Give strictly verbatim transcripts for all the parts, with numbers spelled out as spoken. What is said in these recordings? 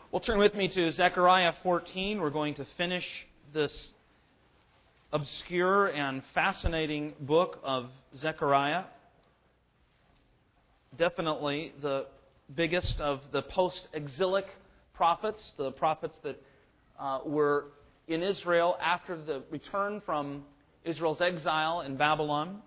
Well, turn with me to Zechariah fourteen. We're going to finish this obscure and fascinating book of Zechariah. Definitely the biggest of the post-exilic prophets, the prophets that uh, were in Israel after the return from Israel's exile in Babylon.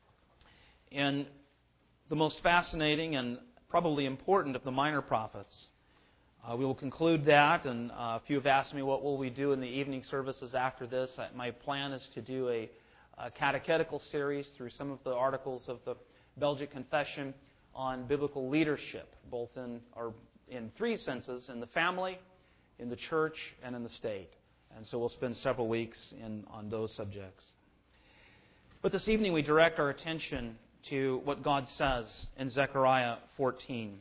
And the most fascinating and probably important of the minor prophets. Uh, we will conclude that, and uh, if you have asked me what will we do in the evening services after this, my plan is to do a, a catechetical series through some of the articles of the Belgic Confession on biblical leadership, both in or in three senses: in the family, in the church, and in the state. And so we'll spend several weeks in on those subjects. But this evening we direct our attention to what God says in Zechariah fourteen.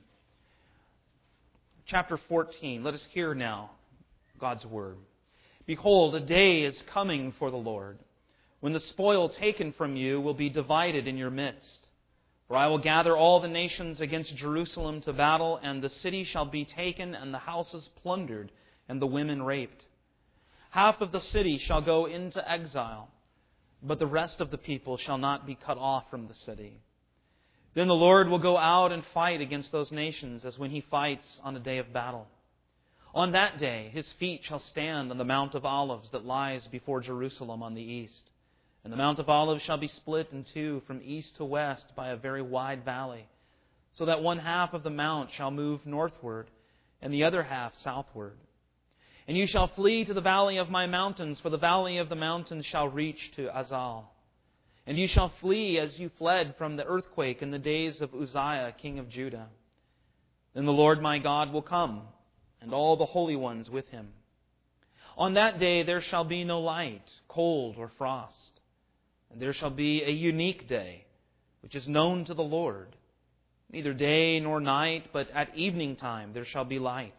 Chapter fourteen, let us hear now God's Word. Behold, a day is coming for the Lord, when the spoil taken from you will be divided in your midst. For I will gather all the nations against Jerusalem to battle, and the city shall be taken, and the houses plundered, and the women raped. Half of the city shall go into exile, but the rest of the people shall not be cut off from the city. Then the Lord will go out and fight against those nations as when He fights on a day of battle. On that day His feet shall stand on the Mount of Olives that lies before Jerusalem on the east. And the Mount of Olives shall be split in two from east to west by a very wide valley, so that one half of the mount shall move northward, and the other half southward. And you shall flee to the valley of my mountains, for the valley of the mountains shall reach to Azal. And you shall flee as you fled from the earthquake in the days of Uzziah, king of Judah. Then the Lord my God will come, and all the holy ones with Him. On that day there shall be no light, cold, or frost. And there shall be a unique day, which is known to the Lord. Neither day nor night, but at evening time there shall be light.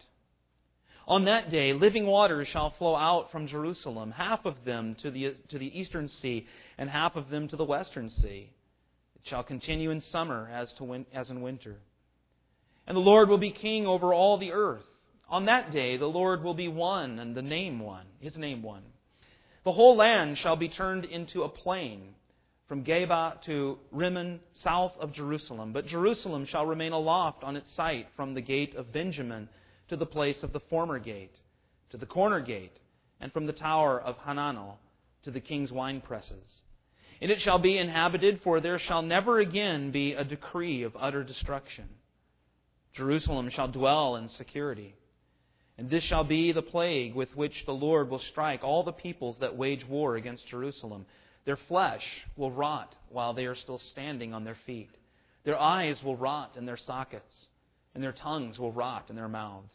On that day, living waters shall flow out from Jerusalem, half of them to the to the eastern sea, and half of them to the western sea. It shall continue in summer as to win, as in winter. And the Lord will be king over all the earth. On that day, the Lord will be one, and the name one, His name one. The whole land shall be turned into a plain, from Geba to Rimmon, south of Jerusalem. But Jerusalem shall remain aloft on its site from the gate of Benjamin to the place of the former gate, to the corner gate, and from the tower of Hananel to the king's winepresses. And it shall be inhabited, for there shall never again be a decree of utter destruction. Jerusalem shall dwell in security. And this shall be the plague with which the Lord will strike all the peoples that wage war against Jerusalem. Their flesh will rot while they are still standing on their feet. Their eyes will rot in their sockets, and their tongues will rot in their mouths.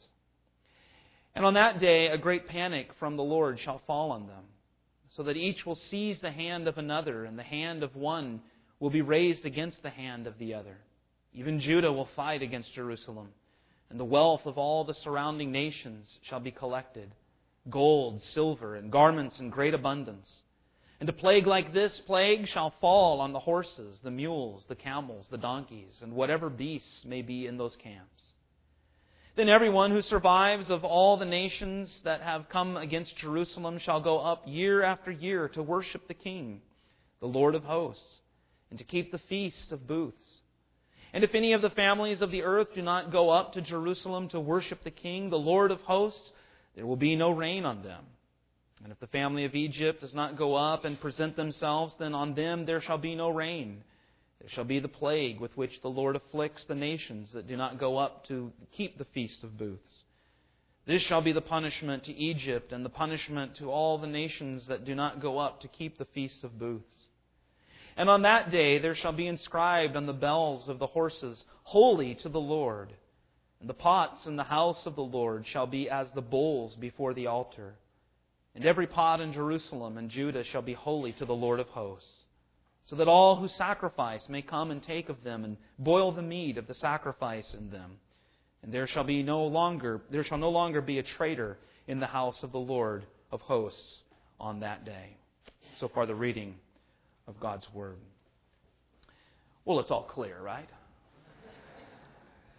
And on that day a great panic from the Lord shall fall on them, so that each will seize the hand of another, and the hand of one will be raised against the hand of the other. Even Judah will fight against Jerusalem, and the wealth of all the surrounding nations shall be collected, gold, silver, and garments in great abundance. And a plague like this plague shall fall on the horses, the mules, the camels, the donkeys, and whatever beasts may be in those camps. Then everyone who survives of all the nations that have come against Jerusalem shall go up year after year to worship the King, the Lord of hosts, and to keep the feast of booths. And if any of the families of the earth do not go up to Jerusalem to worship the King, the Lord of hosts, there will be no rain on them. And if the family of Egypt does not go up and present themselves, then on them there shall be no rain. There shall be the plague with which the Lord afflicts the nations that do not go up to keep the Feast of Booths. This shall be the punishment to Egypt and the punishment to all the nations that do not go up to keep the Feast of Booths. And on that day there shall be inscribed on the bells of the horses, Holy to the Lord. And the pots in the house of the Lord shall be as the bowls before the altar. And every pot in Jerusalem and Judah shall be holy to the Lord of hosts, so that all who sacrifice may come and take of them and boil the meat of the sacrifice in them. And there shall be no longer there shall no longer be a traitor in the house of the Lord of hosts on that day. So far the reading of God's Word. Well, it's all clear, right?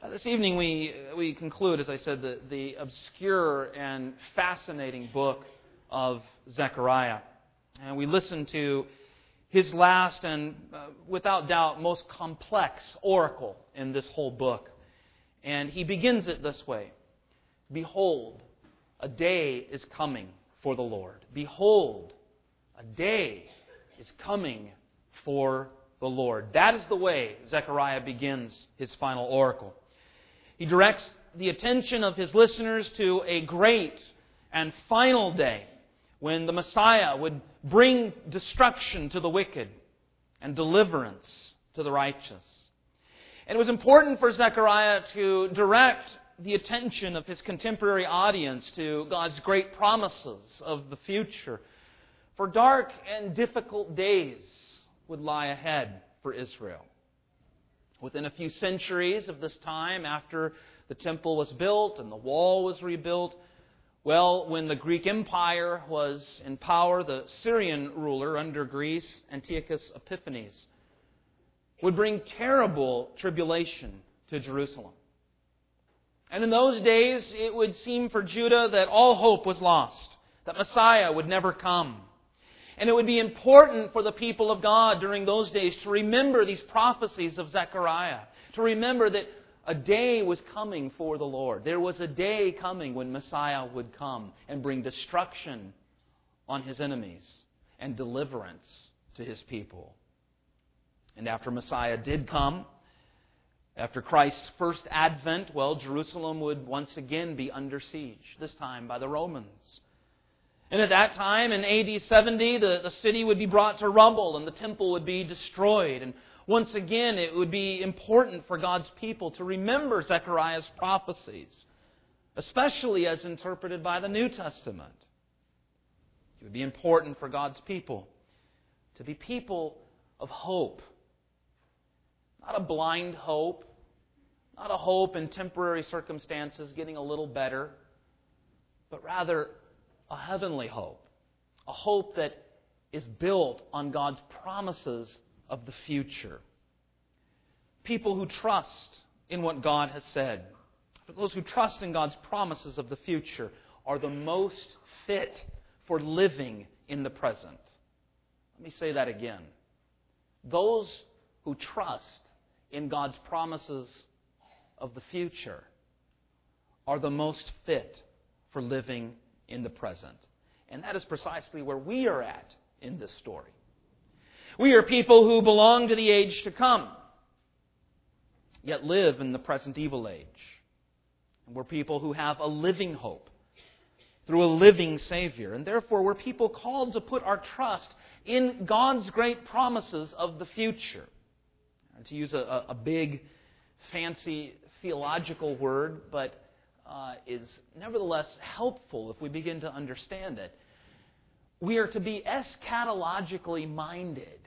Uh, this evening we we conclude, as I said, the, the obscure and fascinating book of Zechariah. And we listen to his last and, uh, without doubt, most complex oracle in this whole book. And he begins it this way: Behold, a day is coming for the Lord. Behold, a day is coming for the Lord. That is the way Zechariah begins his final oracle. He directs the attention of his listeners to a great and final day when the Messiah would bring destruction to the wicked and deliverance to the righteous. And it was important for Zechariah to direct the attention of his contemporary audience to God's great promises of the future. For dark and difficult days would lie ahead for Israel. Within a few centuries of this time, after the temple was built and the wall was rebuilt, well, when the Greek Empire was in power, the Syrian ruler under Greece, Antiochus Epiphanes, would bring terrible tribulation to Jerusalem. And in those days, it would seem for Judah that all hope was lost, that Messiah would never come. And it would be important for the people of God during those days to remember these prophecies of Zechariah, to remember that a day was coming for the Lord. There was a day coming when Messiah would come and bring destruction on His enemies and deliverance to His people. And after Messiah did come, after Christ's first advent, well, Jerusalem would once again be under siege, this time by the Romans. And at that time, in A D seventy, the, the city would be brought to rubble and the temple would be destroyed. And once again, it would be important for God's people to remember Zechariah's prophecies, especially as interpreted by the New Testament. It would be important for God's people to be people of hope. Not a blind hope, not a hope in temporary circumstances getting a little better, but rather a heavenly hope, a hope that is built on God's promises of the future. People who trust in what God has said, those who trust in God's promises of the future, are the most fit for living in the present. Let me say that again. Those who trust in God's promises of the future are the most fit for living in the present. And that is precisely where we are at in this story. We are people who belong to the age to come, yet live in the present evil age. And we're people who have a living hope through a living Savior. And therefore, we're people called to put our trust in God's great promises of the future. And to use a, a big, fancy theological word, but Uh, is nevertheless helpful if we begin to understand it. We are to be eschatologically minded.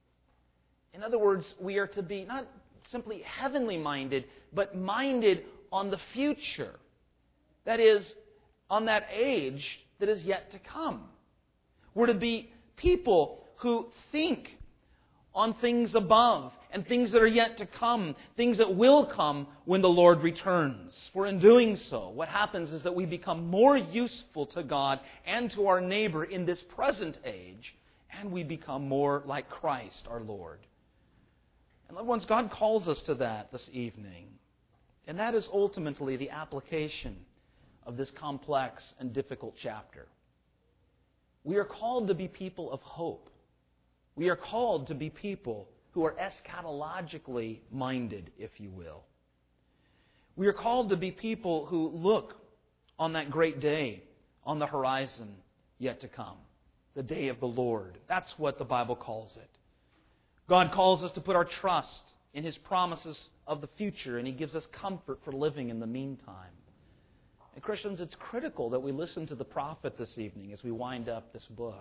In other words, we are to be not simply heavenly minded, but minded on the future. That is, on that age that is yet to come. We're to be people who think on things above and things that are yet to come, things that will come when the Lord returns. For in doing so, what happens is that we become more useful to God and to our neighbor in this present age, and we become more like Christ our Lord. And loved ones, God calls us to that this evening. And that is ultimately the application of this complex and difficult chapter. We are called to be people of hope. We are called to be people who are eschatologically minded, if you will. We are called to be people who look on that great day on the horizon yet to come, the day of the Lord. That's what the Bible calls it. God calls us to put our trust in His promises of the future, and He gives us comfort for living in the meantime. And Christians, it's critical that we listen to the prophet this evening as we wind up this book.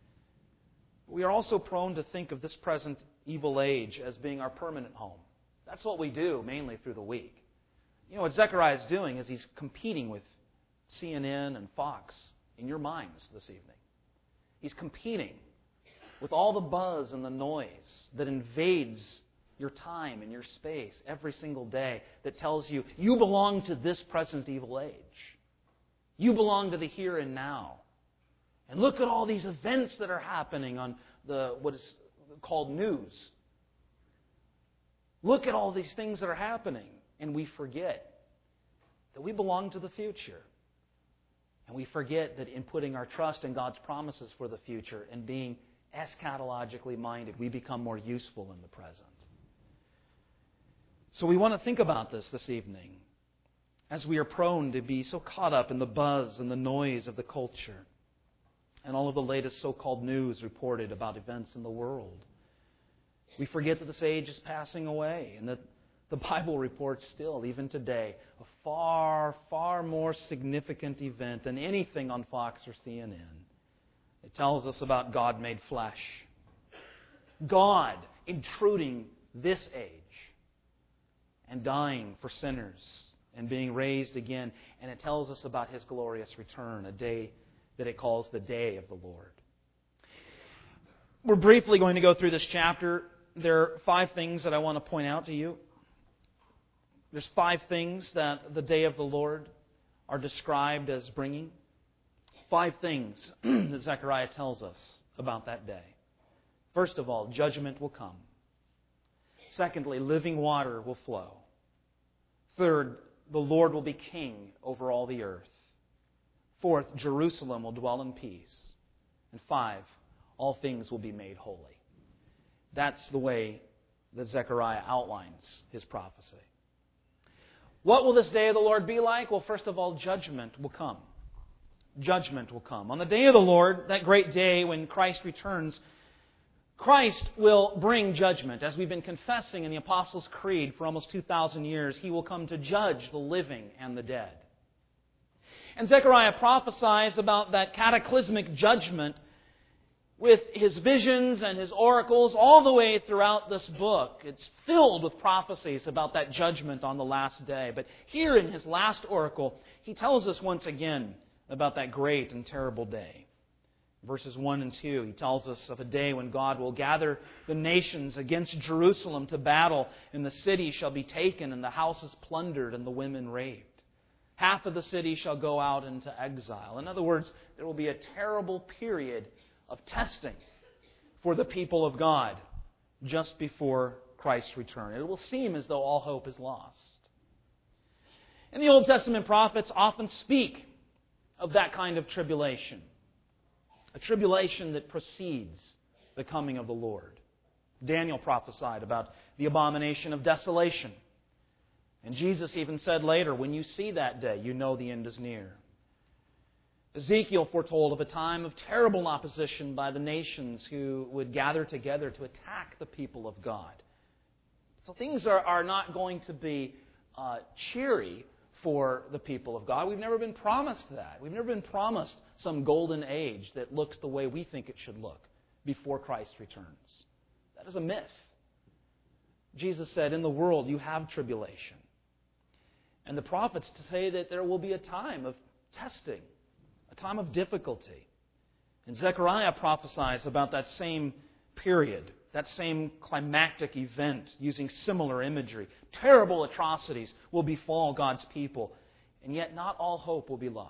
We are also prone to think of this present evil age as being our permanent home. That's what we do mainly through the week. You know, what Zechariah is doing is he's competing with C N N and Fox in your minds this evening. He's competing with all the buzz and the noise that invades your time and your space every single day that tells you you belong to this present evil age. You belong to the here and now. And look at all these events that are happening on the what is called news. Look at all these things that are happening, and we forget that we belong to the future. And we forget that in putting our trust in God's promises for the future and being eschatologically minded, we become more useful in the present. So we want to think about this this evening as we are prone to be so caught up in the buzz and the noise of the culture and all of the latest so-called news reported about events in the world. We forget that this age is passing away and that the Bible reports still, even today, a far, far more significant event than anything on Fox or C N N. It tells us about God made flesh. God intruding this age and dying for sinners and being raised again. And it tells us about His glorious return, a day that it calls the day of the Lord. We're briefly going to go through this chapter. There are five things that I want to point out to you. There's five things that the day of the Lord are described as bringing. Five things that Zechariah tells us about that day. First of all, judgment will come. Secondly, living water will flow. Third, the Lord will be king over all the earth. Fourth, Jerusalem will dwell in peace. And five, all things will be made holy. That's the way that Zechariah outlines his prophecy. What will this day of the Lord be like? Well, first of all, judgment will come. Judgment will come. On the day of the Lord, that great day when Christ returns, Christ will bring judgment. As we've been confessing in the Apostles' Creed for almost two thousand years, He will come to judge the living and the dead. And Zechariah prophesies about that cataclysmic judgment with his visions and his oracles all the way throughout this book. It's filled with prophecies about that judgment on the last day. But here in his last oracle, he tells us once again about that great and terrible day. Verses one and two, he tells us of a day when God will gather the nations against Jerusalem to battle, and the city shall be taken, and the houses plundered, and the women raped. Half of the city shall go out into exile. In other words, there will be a terrible period of testing for the people of God just before Christ's return. It will seem as though all hope is lost. And the Old Testament prophets often speak of that kind of tribulation, a tribulation that precedes the coming of the Lord. Daniel prophesied about the abomination of desolation. And Jesus even said later, when you see that day, you know the end is near. Ezekiel foretold of a time of terrible opposition by the nations who would gather together to attack the people of God. So things are, are not going to be uh, cheery for the people of God. We've never been promised that. We've never been promised some golden age that looks the way we think it should look before Christ returns. That is a myth. Jesus said, in the world you have tribulation. And the prophets say that there will be a time of testing, a time of difficulty. And Zechariah prophesies about that same period, that same climactic event, using similar imagery. Terrible atrocities will befall God's people, and yet not all hope will be lost.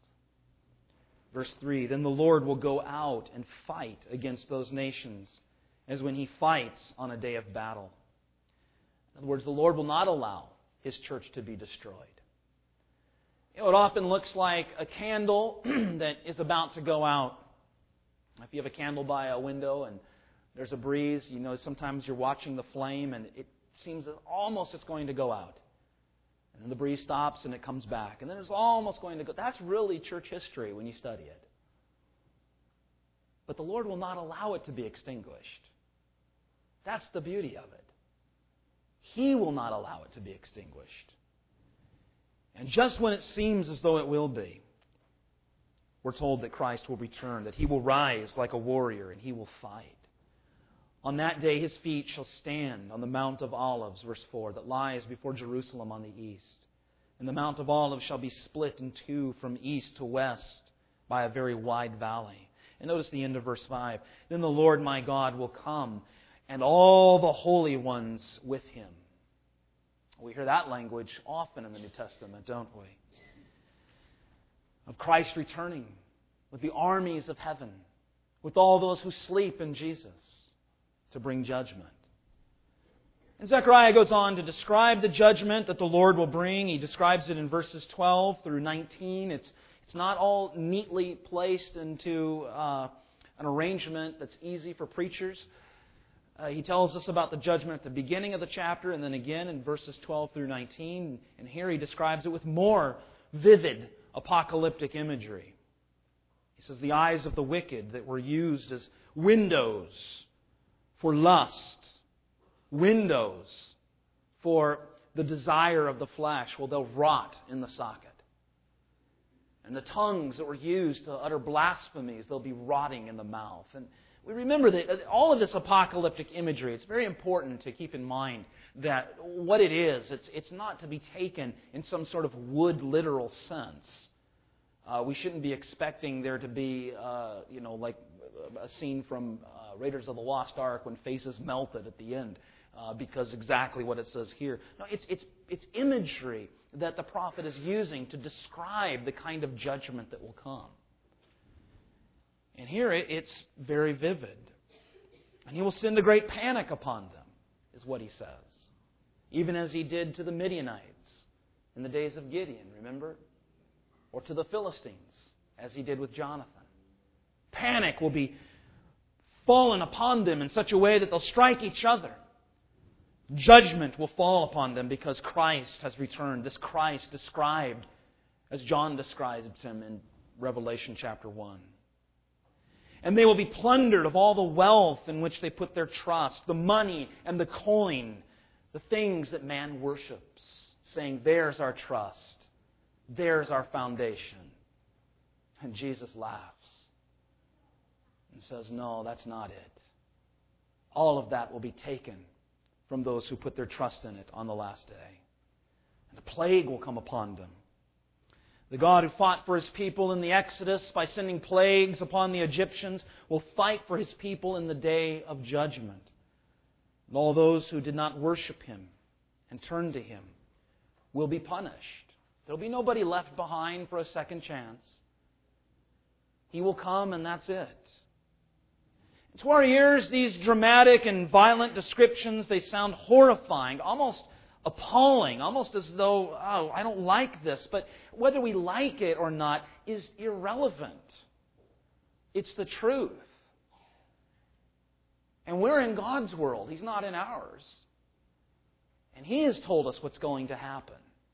Verse three, then the Lord will go out and fight against those nations as when He fights on a day of battle. In other words, the Lord will not allow His church to be destroyed. You know, it often looks like a candle that is about to go out. If you have a candle by a window and there's a breeze, you know, sometimes you're watching the flame and it seems that almost it's going to go out. And then the breeze stops and it comes back. And then it's almost going to go. That's really church history when you study it. But the Lord will not allow it to be extinguished. That's the beauty of it. He will not allow it to be extinguished. And just when it seems as though it will be, we're told that Christ will return, that He will rise like a warrior and He will fight. On that day His feet shall stand on the Mount of Olives, verse four, that lies before Jerusalem on the east. And the Mount of Olives shall be split in two from east to west by a very wide valley. And notice the end of verse five. Then the Lord my God will come and all the holy ones with Him. We hear that language often in the New Testament, don't we? Of Christ returning with the armies of heaven, with all those who sleep in Jesus to bring judgment. And Zechariah goes on to describe the judgment that the Lord will bring. He describes it in verses twelve through nineteen. It's, it's not all neatly placed into uh, an arrangement that's easy for preachers. Uh, he tells us about the judgment at the beginning of the chapter and then again in verses twelve through nineteen. And here he describes it with more vivid apocalyptic imagery. He says the eyes of the wicked that were used as windows for lust, windows for the desire of the flesh, well, they'll rot in the socket. And the tongues that were used to utter blasphemies, they'll be rotting in the mouth. And we remember that all of this apocalyptic imagery, it's very important to keep in mind that what it is, it's, it's not to be taken in some sort of wood literal sense. Uh, we shouldn't be expecting there to be, uh, you know, like a scene from uh, Raiders of the Lost Ark when faces melted at the end, uh, because exactly what it says here. No, it's it's it's imagery that the prophet is using to describe the kind of judgment that will come. And here it's very vivid. And He will send a great panic upon them, is what He says. Even as He did to the Midianites in the days of Gideon, remember? Or to the Philistines, as He did with Jonathan. Panic will be fallen upon them in such a way that they'll strike each other. Judgment will fall upon them because Christ has returned. This Christ described as John describes Him in Revelation chapter one. And they will be plundered of all the wealth in which they put their trust, the money and the coin, the things that man worships, saying, there's our trust, there's our foundation. And Jesus laughs and says, no, that's not it. All of that will be taken from those who put their trust in it on the last day. And a plague will come upon them. The God who fought for His people in the Exodus by sending plagues upon the Egyptians will fight for His people in the day of judgment. And all those who did not worship Him and turn to Him will be punished. There will be nobody left behind for a second chance. He will come and that's it. To our ears, these dramatic and violent descriptions, they sound horrifying, almost appalling, almost as though, oh, I don't like this. But whether we like it or not is irrelevant. It's the truth. And we're in God's world. He's not in ours. And He has told us what's going to happen.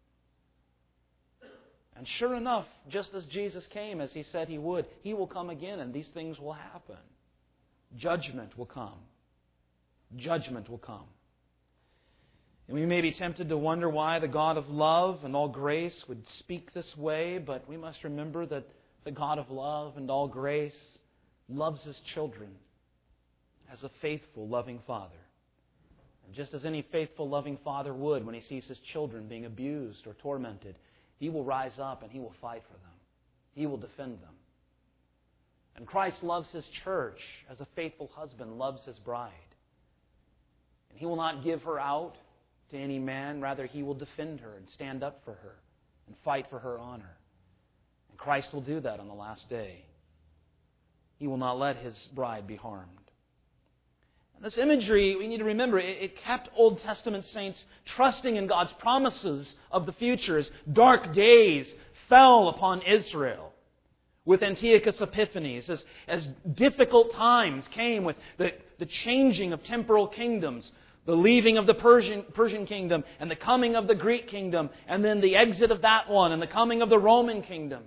And sure enough, just as Jesus came, as He said He would, He will come again and these things will happen. Judgment will come. Judgment will come. And we may be tempted to wonder why the God of love and all grace would speak this way, but we must remember that the God of love and all grace loves His children as a faithful, loving Father. And just as any faithful, loving Father would when He sees His children being abused or tormented, He will rise up and He will fight for them. He will defend them. And Christ loves His church as a faithful husband loves his bride. And He will not give her out to any man. Rather, He will defend her and stand up for her and fight for her honor. And Christ will do that on the last day. He will not let His bride be harmed. And this imagery, we need to remember, it, it kept Old Testament saints trusting in God's promises of the future as dark days fell upon Israel. With Antiochus Epiphanes, as, as difficult times came with the, the changing of temporal kingdoms, the leaving of the Persian, Persian kingdom, and the coming of the Greek kingdom, and then the exit of that one, and the coming of the Roman kingdom.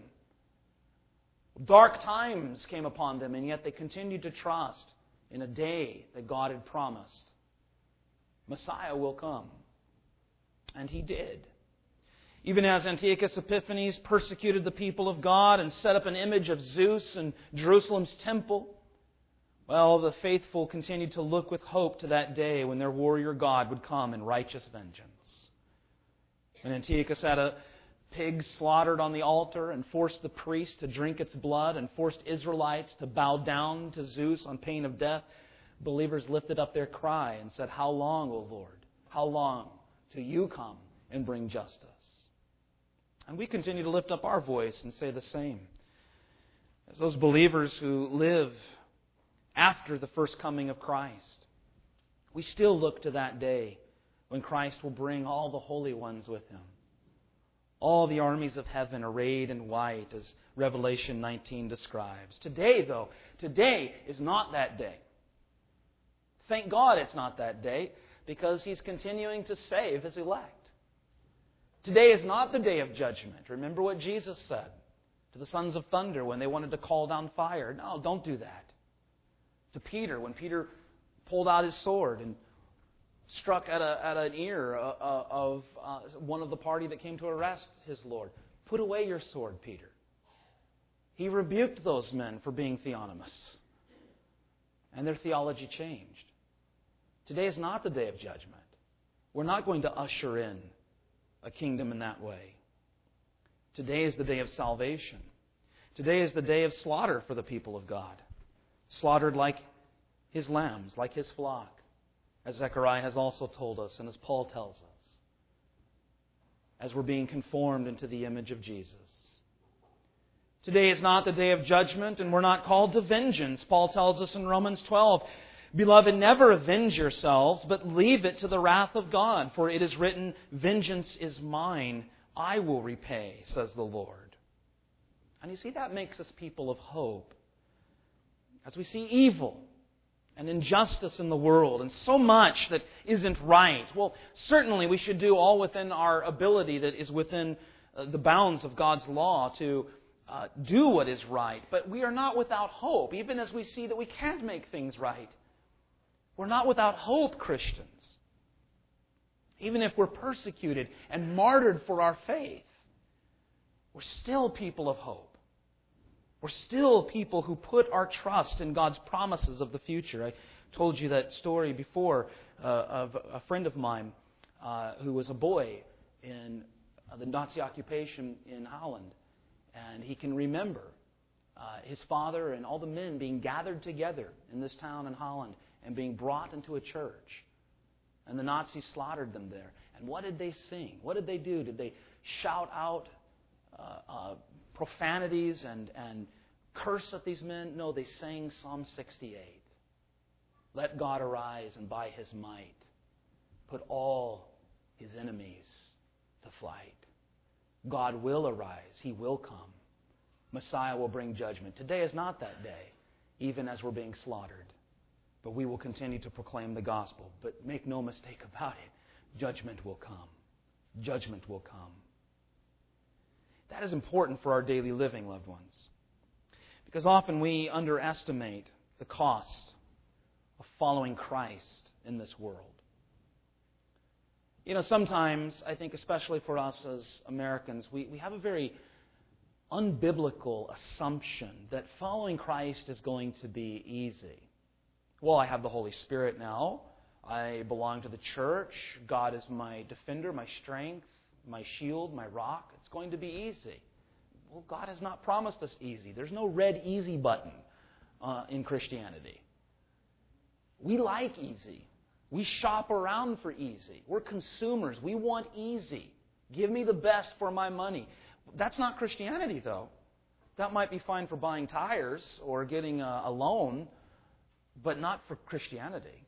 Dark times came upon them, and yet they continued to trust in a day that God had promised. Messiah will come. And He did. Even as Antiochus Epiphanes persecuted the people of God and set up an image of Zeus in Jerusalem's temple, well, the faithful continued to look with hope to that day when their warrior God would come in righteous vengeance. When Antiochus had a pig slaughtered on the altar and forced the priest to drink its blood and forced Israelites to bow down to Zeus on pain of death, believers lifted up their cry and said, "How long, O Lord? How long till you come and bring justice?" And we continue to lift up our voice and say the same. As those believers who live after the first coming of Christ, we still look to that day when Christ will bring all the holy ones with Him. All the armies of heaven arrayed in white, as Revelation nineteen describes. Today, though, today is not that day. Thank God it's not that day, because He's continuing to save His elect. Today is not the day of judgment. Remember what Jesus said to the sons of thunder when they wanted to call down fire. No, don't do that. To Peter, when Peter pulled out his sword and struck at, a, at an ear uh, uh, of uh, one of the party that came to arrest his Lord. Put away your sword, Peter. He rebuked those men for being theonomists. And their theology changed. Today is not the day of judgment. We're not going to usher in a kingdom in that way. Today is the day of salvation. Today is the day of slaughter for the people of God. Slaughtered like His lambs, like His flock. As Zechariah has also told us, and as Paul tells us, as we're being conformed into the image of Jesus. Today is not the day of judgment, and we're not called to vengeance. Paul tells us in Romans twelve, "Beloved, never avenge yourselves, but leave it to the wrath of God. For it is written, 'Vengeance is mine, I will repay,' says the Lord." And you see, that makes us people of hope. As we see evil and injustice in the world, and so much that isn't right. Well, certainly we should do all within our ability that is within uh, the bounds of God's law to uh, do what is right. But we are not without hope, even as we see that we can't make things right. We're not without hope, Christians. Even if we're persecuted and martyred for our faith, we're still people of hope. We're still people who put our trust in God's promises of the future. I told you that story before uh, of a friend of mine uh, who was a boy in uh, the Nazi occupation in Holland. And he can remember uh, his father and all the men being gathered together in this town in Holland and being brought into a church. And the Nazis slaughtered them there. And what did they sing? What did they do? Did they shout out uh, uh, profanities and, and curse at these men? No, they sang Psalm sixty-eight. Let God arise and by His might put all His enemies to flight. God will arise. He will come. Messiah will bring judgment. Today is not that day, even as we're being slaughtered. But we will continue to proclaim the gospel. But make no mistake about it, judgment will come. Judgment will come. That is important for our daily living, loved ones. Because often we underestimate the cost of following Christ in this world. You know, sometimes, I think especially for us as Americans, we, we have a very unbiblical assumption that following Christ is going to be easy. Well, I have the Holy Spirit now. I belong to the church. God is my defender, my strength, my shield, my rock. It's going to be easy. Well, God has not promised us easy. There's no red easy button uh, in Christianity. We like easy. We shop around for easy. We're consumers. We want easy. Give me the best for my money. That's not Christianity, though. That might be fine for buying tires or getting a, a loan, but not for Christianity.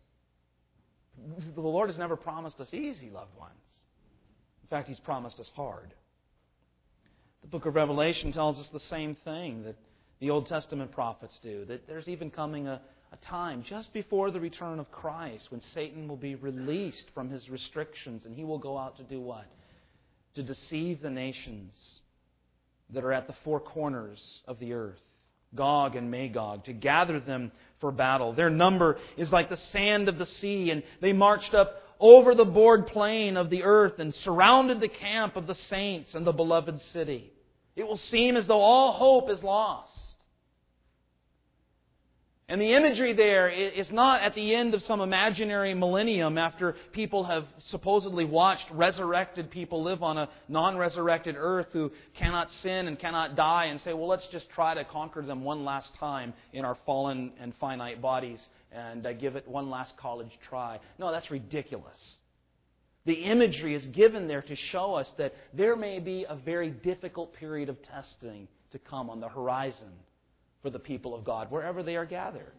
The Lord has never promised us easy, loved ones. In fact, He's promised us hard. The book of Revelation tells us the same thing that the Old Testament prophets do, that there's even coming a, a time just before the return of Christ when Satan will be released from his restrictions and he will go out to do what? To deceive the nations that are at the four corners of the earth, Gog and Magog, to gather them for battle. Their number is like the sand of the sea, and they marched up over the broad plain of the earth and surrounded the camp of the saints and the beloved city. It will seem as though all hope is lost. And the imagery there is not at the end of some imaginary millennium after people have supposedly watched resurrected people live on a non-resurrected earth who cannot sin and cannot die and say, well, let's just try to conquer them one last time in our fallen and finite bodies and uh, give it one last college try. No, that's ridiculous. The imagery is given there to show us that there may be a very difficult period of testing to come on the horizon for the people of God, wherever they are gathered.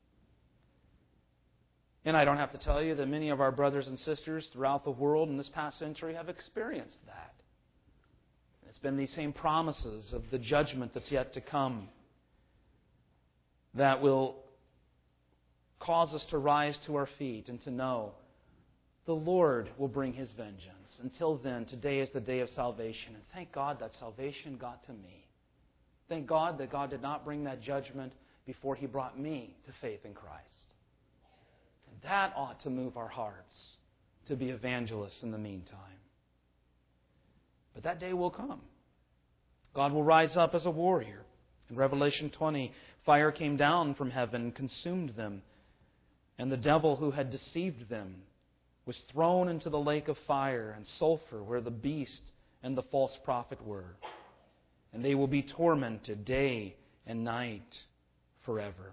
And I don't have to tell you that many of our brothers and sisters throughout the world in this past century have experienced that. It's been these same promises of the judgment that's yet to come that will cause us to rise to our feet and to know the Lord will bring His vengeance. Until then, today is the day of salvation. And thank God that salvation got to me. Thank God that God did not bring that judgment before He brought me to faith in Christ. And that ought to move our hearts to be evangelists in the meantime. But that day will come. God will rise up as a warrior. In Revelation twenty, fire came down from heaven and consumed them. And the devil who had deceived them was thrown into the lake of fire and sulfur where the beast and the false prophet were. And they will be tormented day and night forever.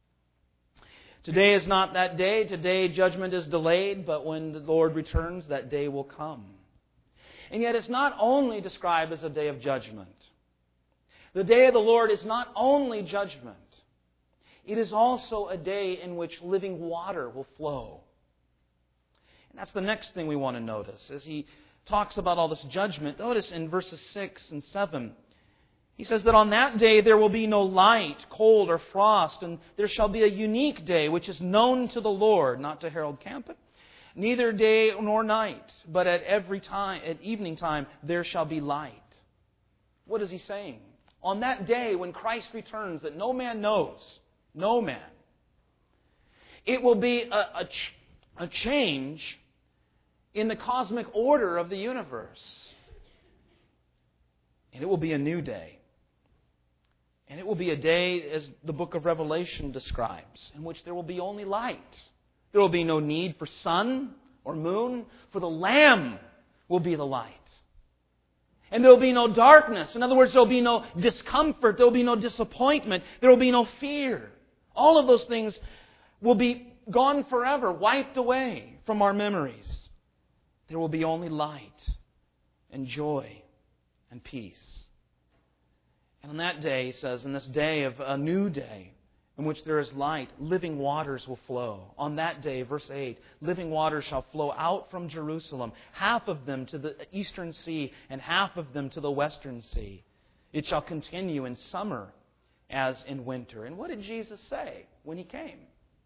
Today is not that day. Today judgment is delayed, but when the Lord returns, that day will come. And yet it's not only described as a day of judgment. The day of the Lord is not only judgment. It is also a day in which living water will flow. And that's the next thing we want to notice. As he talks about all this judgment, notice in verses six and seven, he says that on that day there will be no light, cold, or frost, and there shall be a unique day which is known to the Lord, not to Harold Campett, neither day nor night, but at every time, at evening time, there shall be light. What is he saying? On that day when Christ returns that no man knows, no man, it will be a, a, ch- a change in the cosmic order of the universe. And it will be a new day. And it will be a day, as the book of Revelation describes, in which there will be only light. There will be no need for sun or moon, for the Lamb will be the light. And there will be no darkness. In other words, there will be no discomfort. There will be no disappointment. There will be no fear. All of those things will be gone forever, wiped away from our memories. There will be only light and joy and peace. And on that day, he says, in this day of a new day, in which there is light, living waters will flow. On that day, verse eight, living waters shall flow out from Jerusalem, half of them to the eastern sea and half of them to the western sea. It shall continue in summer as in winter. And what did Jesus say when He came?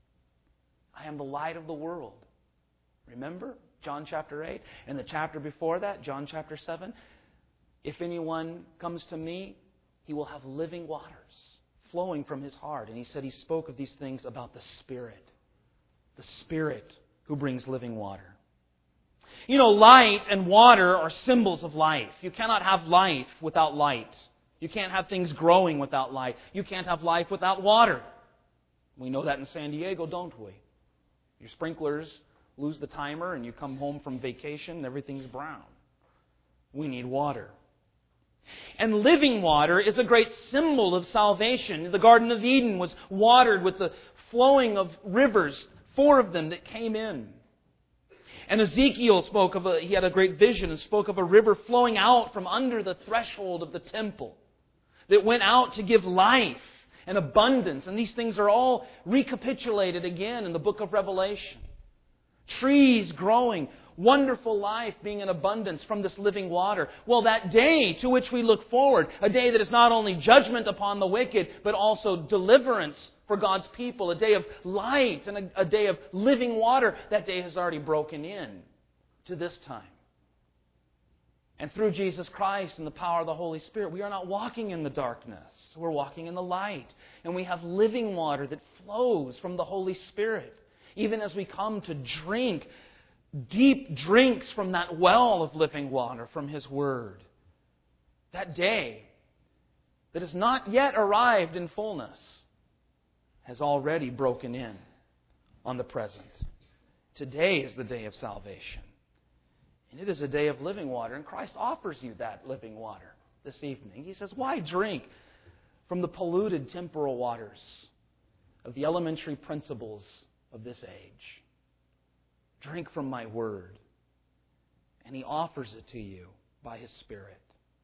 I am the light of the world. Remember? John chapter eight. And the chapter before that, John chapter seven. If anyone comes to me, he will have living waters flowing from his heart. And he said he spoke of these things about the Spirit. The Spirit who brings living water. You know, light and water are symbols of life. You cannot have life without light. You can't have things growing without light. You can't have life without water. We know that in San Diego, don't we? Your sprinklers lose the timer and you come home from vacation and everything's brown. We need water. And living water is a great symbol of salvation. The Garden of Eden was watered with the flowing of rivers, four of them that came in. And Ezekiel spoke of a, he had a great vision and spoke of a river flowing out from under the threshold of the temple that went out to give life and abundance. And these things are all recapitulated again in the book of Revelation. Trees growing, wonderful life being in abundance from this living water. Well, that day to which we look forward, a day that is not only judgment upon the wicked, but also deliverance for God's people, a day of light and a, a day of living water, that day has already broken in to this time. And through Jesus Christ and the power of the Holy Spirit, we are not walking in the darkness. We're walking in the light. And we have living water that flows from the Holy Spirit. Even as we come to drink deep drinks from that well of living water from His Word. That day that has not yet arrived in fullness has already broken in on the present. Today is the day of salvation. And it is a day of living water. And Christ offers you that living water this evening. He says, why drink from the polluted temporal waters of the elementary principles of this age? Drink from my word. And He offers it to you by His Spirit.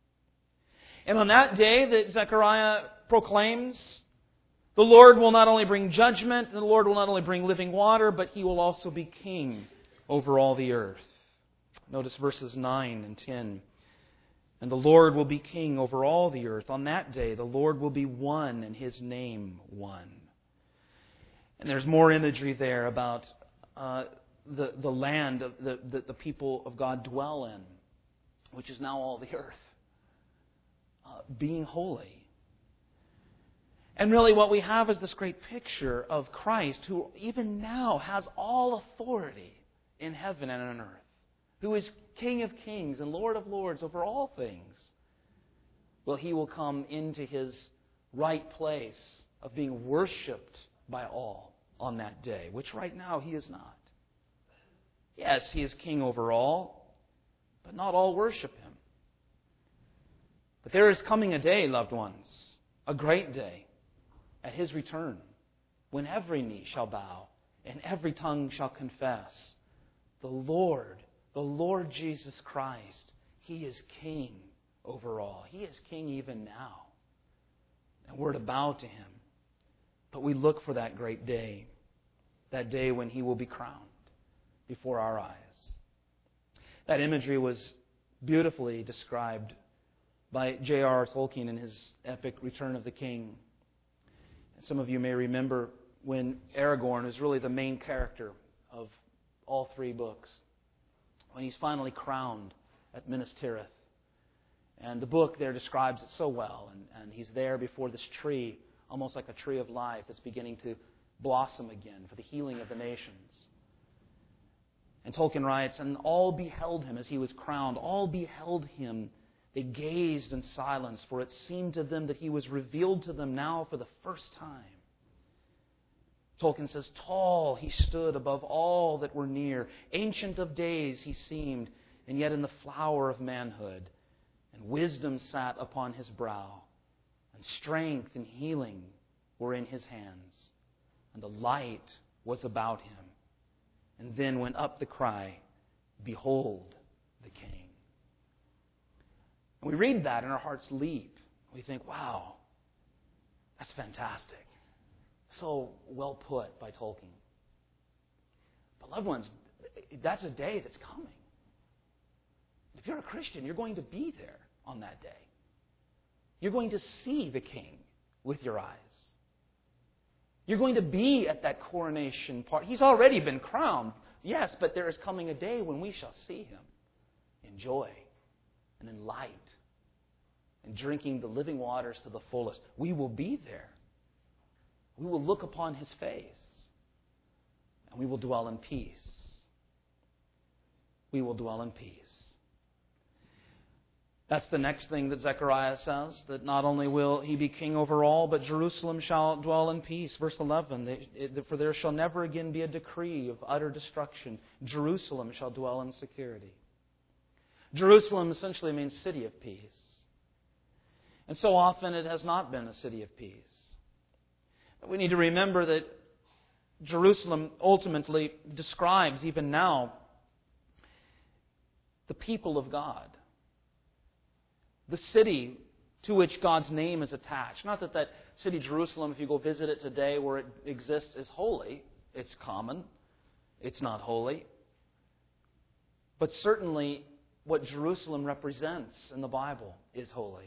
And on that day that Zechariah proclaims, the Lord will not only bring judgment, and the Lord will not only bring living water, but He will also be king over all the earth. Notice verses nine and ten. And the Lord will be king over all the earth. On that day, the Lord will be one, and His name one. And there's more imagery there about uh, the, the land of the, the, the people of God dwell in, which is now all the earth, uh, being holy. And really what we have is this great picture of Christ, who even now has all authority in heaven and on earth, who is King of kings and Lord of lords over all things. Well, He will come into His right place of being worshipped by all on that day, which right now He is not. Yes, He is king over all, but not all worship Him. But there is coming a day, loved ones, a great day, at His return, when every knee shall bow and every tongue shall confess, the Lord, the Lord Jesus Christ, He is king over all. He is king even now. And we're to bow to Him. But we look for that great day, that day when He will be crowned before our eyes. That imagery was beautifully described by J R R Tolkien in his epic Return of the King. Some of you may remember when Aragorn is really the main character of all three books, when he's finally crowned at Minas Tirith. And the book there describes it so well. And, and he's there before this tree, almost like a tree of life that's beginning to blossom again for the healing of the nations. And Tolkien writes, and all beheld Him as He was crowned. All beheld Him. They gazed in silence, for it seemed to them that He was revealed to them now for the first time. Tolkien says, tall He stood above all that were near. Ancient of days He seemed, and yet in the flower of manhood. And wisdom sat upon His brow. And strength and healing were in His hands. And the light was about Him. And then went up the cry, behold the King. And we read that and our hearts leap. We think, wow, that's fantastic. So well put by Tolkien. But loved ones, that's a day that's coming. If you're a Christian, you're going to be there on that day. You're going to see the King with your eyes. You're going to be at that coronation part. He's already been crowned, yes, but there is coming a day when we shall see Him in joy and in light and drinking the living waters to the fullest. We will be there. We will look upon His face and we will dwell in peace. We will dwell in peace. That's the next thing that Zechariah says, that not only will He be king over all, but Jerusalem shall dwell in peace. Verse eleven, for there shall never again be a decree of utter destruction. Jerusalem shall dwell in security. Jerusalem essentially means city of peace. And so often it has not been a city of peace. But we need to remember that Jerusalem ultimately describes, even now, the people of God. The city to which God's name is attached. Not that that city, Jerusalem, if you go visit it today where it exists, is holy. It's common. It's not holy. But certainly what Jerusalem represents in the Bible is holy.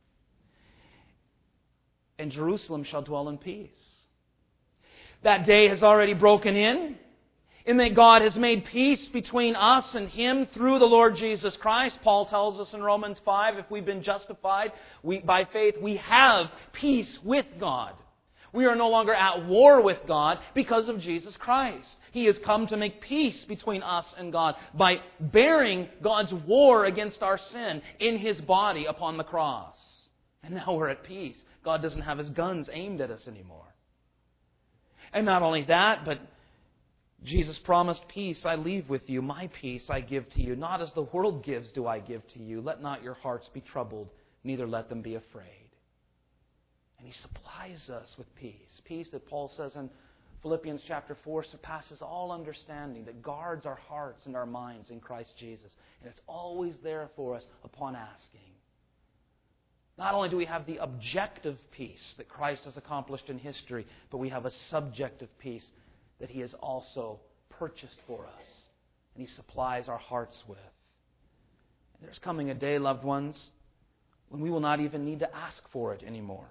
And Jerusalem shall dwell in peace. That day has already broken in, in that God has made peace between us and Him through the Lord Jesus Christ. Paul tells us in Romans five, if we've been justified we, by faith, we have peace with God. We are no longer at war with God because of Jesus Christ. He has come to make peace between us and God by bearing God's war against our sin in His body upon the cross. And now we're at peace. God doesn't have His guns aimed at us anymore. And not only that, but Jesus promised, peace I leave with you, my peace I give to you. Not as the world gives do I give to you. Let not your hearts be troubled, neither let them be afraid. And He supplies us with peace. Peace that Paul says in Philippians chapter four surpasses all understanding, that guards our hearts and our minds in Christ Jesus. And it's always there for us upon asking. Not only do we have the objective peace that Christ has accomplished in history, but we have a subjective peace that He has also purchased for us and He supplies our hearts with. And there's coming a day, loved ones, when we will not even need to ask for it anymore.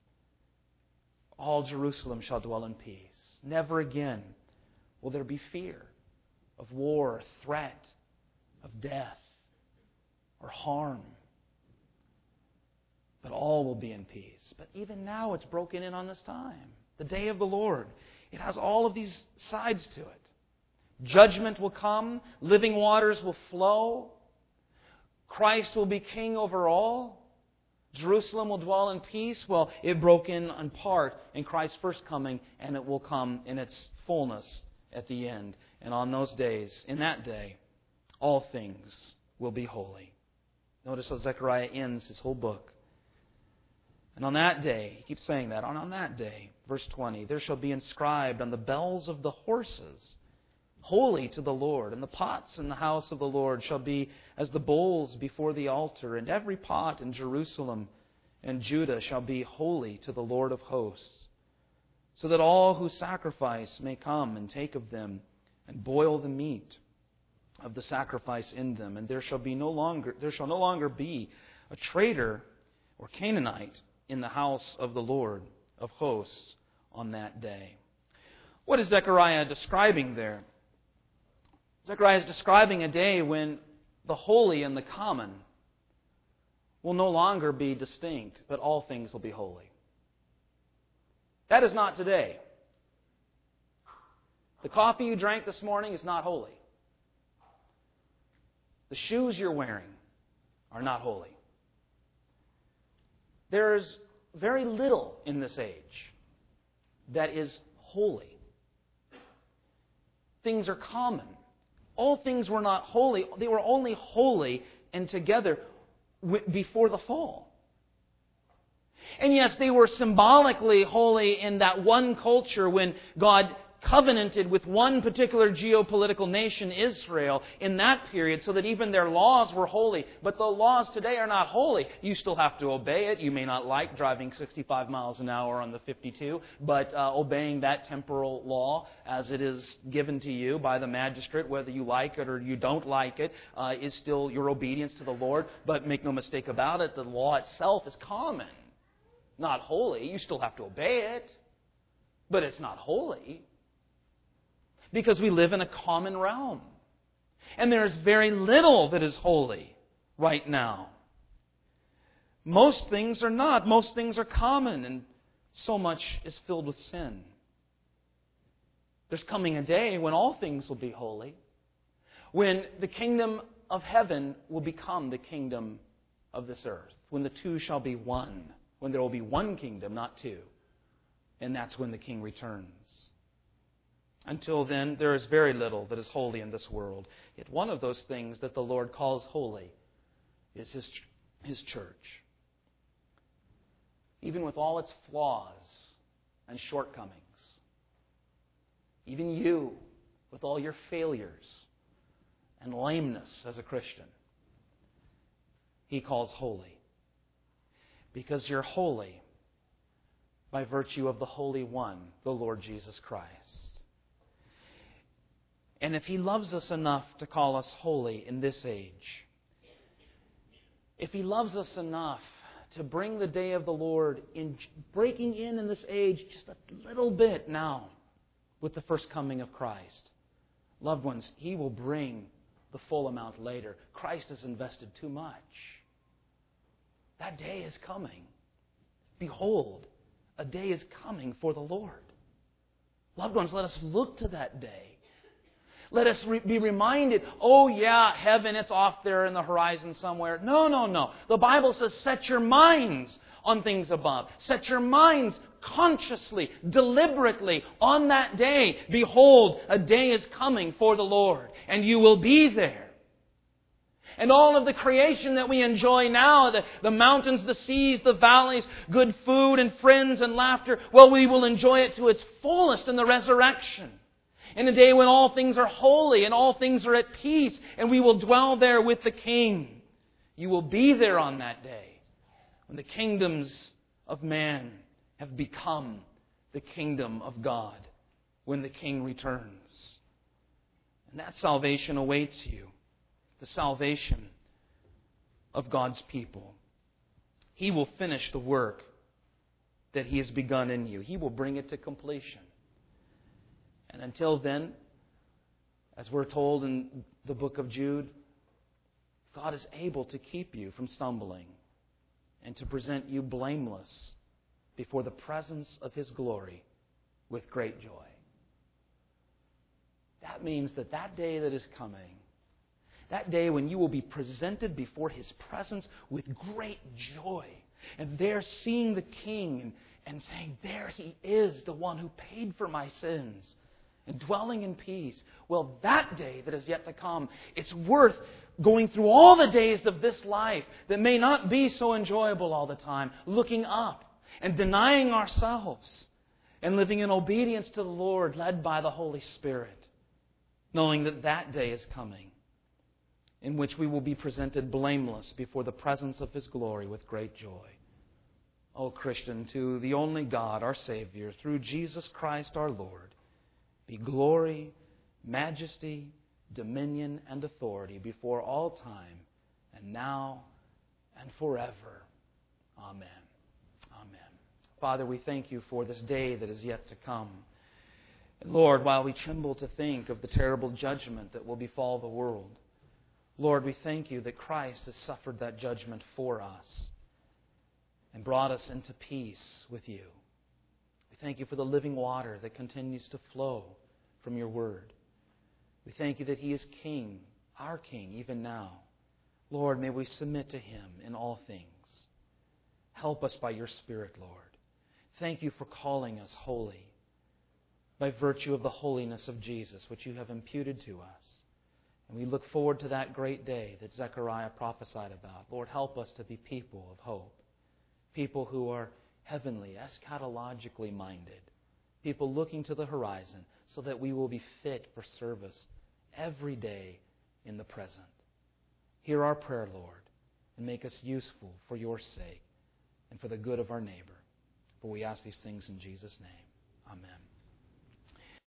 All Jerusalem shall dwell in peace. Never again will there be fear of war, threat, of death, or harm. But all will be in peace. But even now it's broken in on this time. The day of the Lord. It has all of these sides to it. Judgment will come. Living waters will flow. Christ will be king over all. Jerusalem will dwell in peace. Well, it broke in in part in Christ's first coming, and it will come in its fullness at the end. And on those days, in that day, all things will be holy. Notice how Zechariah ends his whole book. And on that day, he keeps saying that, on, on that day, verse twenty, there shall be inscribed on the bells of the horses, holy to the Lord, and the pots in the house of the Lord shall be as the bowls before the altar, and every pot in Jerusalem and Judah shall be holy to the Lord of hosts, so that all who sacrifice may come and take of them, and boil the meat of the sacrifice in them, and there shall be no longer there shall no longer be a traitor or Canaanite in the house of the Lord of hosts on that day. What is Zechariah describing there? Zechariah is describing a day when the holy and the common will no longer be distinct, but all things will be holy. That is not today. The coffee you drank this morning is not holy. The shoes you're wearing are not holy. There's very little in this age that is holy. Things are common. All things were not holy. They were only holy and together before the fall. And yes, they were symbolically holy in that one culture when God covenanted with one particular geopolitical nation, Israel, in that period, so that even their laws were holy. But the laws today are not holy. You still have to obey it. You may not like driving sixty-five miles an hour on the fifty-two, but uh, obeying that temporal law as it is given to you by the magistrate, whether you like it or you don't like it, uh, is still your obedience to the Lord. But make no mistake about it, the law itself is common, not holy. You still have to obey it, but it's not holy. Because we live in a common realm. And there is very little that is holy right now. Most things are not. Most things are common, and so much is filled with sin. There's coming a day when all things will be holy, when the kingdom of heaven will become the kingdom of this earth, when the two shall be one, when there will be one kingdom, not two. And that's when the King returns. Until then, there is very little that is holy in this world. Yet one of those things that the Lord calls holy is His, His church. Even with all its flaws and shortcomings. Even you, with all your failures and lameness as a Christian, He calls holy. Because you're holy by virtue of the Holy One, the Lord Jesus Christ. And if He loves us enough to call us holy in this age, if He loves us enough to bring the day of the Lord in breaking in in this age just a little bit now with the first coming of Christ, loved ones, He will bring the full amount later. Christ has invested too much. That day is coming. Behold, a day is coming for the Lord. Loved ones, let us look to that day. Let us re- be reminded, oh yeah, heaven, it's off there in the horizon somewhere. No, no, no. The Bible says, set your minds on things above. Set your minds consciously, deliberately on that day. Behold, a day is coming for the Lord, and you will be there. And all of the creation that we enjoy now, the, the mountains, the seas, the valleys, good food and friends and laughter, well, we will enjoy it to its fullest in the resurrection. In a day when all things are holy and all things are at peace, and we will dwell there with the King. You will be there on that day when the kingdoms of man have become the kingdom of God, when the King returns. And that salvation awaits you. The salvation of God's people. He will finish the work that He has begun in you. He will bring it to completion. And until then, as we're told in the book of Jude, God is able to keep you from stumbling and to present you blameless before the presence of His glory with great joy. That means that that day that is coming, that day when you will be presented before His presence with great joy, and there seeing the King and, and saying, there He is, the one who paid for my sins, and dwelling in peace. Well, that day that is yet to come, it's worth going through all the days of this life that may not be so enjoyable all the time, looking up and denying ourselves and living in obedience to the Lord, led by the Holy Spirit, knowing that that day is coming, in which we will be presented blameless before the presence of His glory with great joy. O Christian, to the only God, our Savior, through Jesus Christ our Lord, be glory, majesty, dominion, and authority before all time, and now and forever. Amen. Amen. Father, we thank You for this day that is yet to come. And Lord, while we tremble to think of the terrible judgment that will befall the world, Lord, we thank You that Christ has suffered that judgment for us and brought us into peace with You. We thank You for the living water that continues to flow from Your Word. We thank You that He is King, our King, even now. Lord, may we submit to Him in all things. Help us by Your Spirit, Lord. Thank You for calling us holy by virtue of the holiness of Jesus, which You have imputed to us. And we look forward to that great day that Zechariah prophesied about. Lord, help us to be people of hope. People who are heavenly, eschatologically minded. People looking to the horizon so that we will be fit for service every day in the present. Hear our prayer, Lord, and make us useful for Your sake and for the good of our neighbor. For we ask these things in Jesus' name. Amen.